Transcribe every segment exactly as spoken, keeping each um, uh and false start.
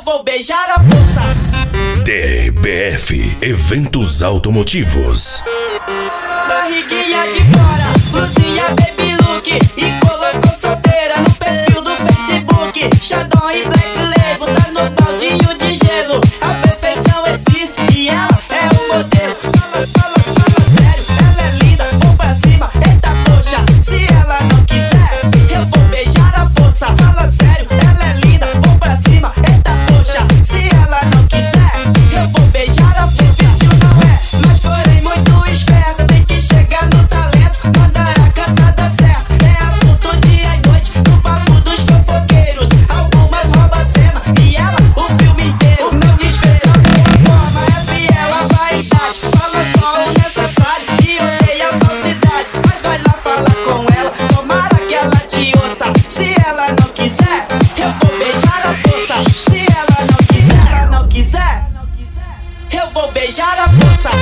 vou beijar a força. D B F Eventos Automotivos. Barriguinha de fora, blusinha baby look, e colocou solteira no perfil do Facebook. Xandão e Black Label, tá no baldinho de gelo. A perfeição existe e ela é o modelo. Fala, fala, fala sério, ela é linda, vou pra cima, eita poxa. Se ela não quiser, eu vou beijar a força. Fala sério, ela é linda, vou pra cima, eita poxa. Se ela não quiser, eu vou beijar a força. Difícil não é, mas porém muito esperta. Tem que chegar no talento, mandar a cantada certa. É assunto dia e noite, no papo dos fofoqueiros. Algumas roubam a cena e ela o filme inteiro. Não dispensa boa forma, é fiel à vaidade. Fala só o necessário e odeia a falsidade. Mas vai lá falar com ela, tomara que ela te ouça. Se ela não quiser, eu vou beijar a força. Se ela não quiser, ela não quiser, eu vou beijar a força.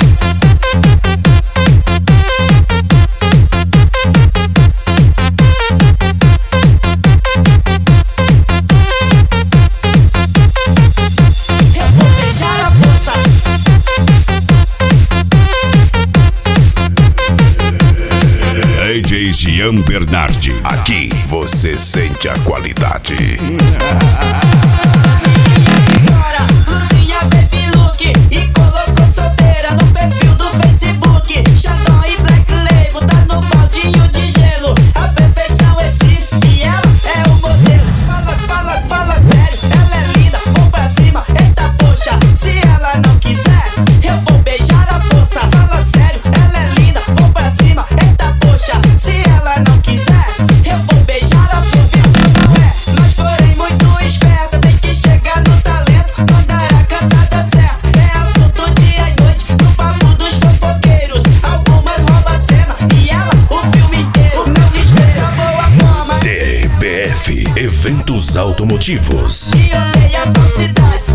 D J Gian Bernardi. Aqui você sente a qualidade. Agora, blusinha baby look, e colocou solteira no perfil do Facebook. Xandão e Black Label, tá no baldinho de gelo. A perfeição existe e ela é o modelo. Fala, fala, fala sério, ela é linda, vou pra cima, eita poxa. Se ela não quiser, eu vou beijar a força. Fala sério, ela é linda, vou pra cima, eita poxa. Se ela não quiser, eu vou beijar a força. Difícil não é, mas porém muito esperta. Tem que chegar no talento, mandar a cantada certa. É assunto dia e noite, no papo dos fofoqueiros. Algumas roubam a cena e ela o filme inteiro. Não dispensa boa forma, D B F Eventos Automotivos. e odeia a falsidade.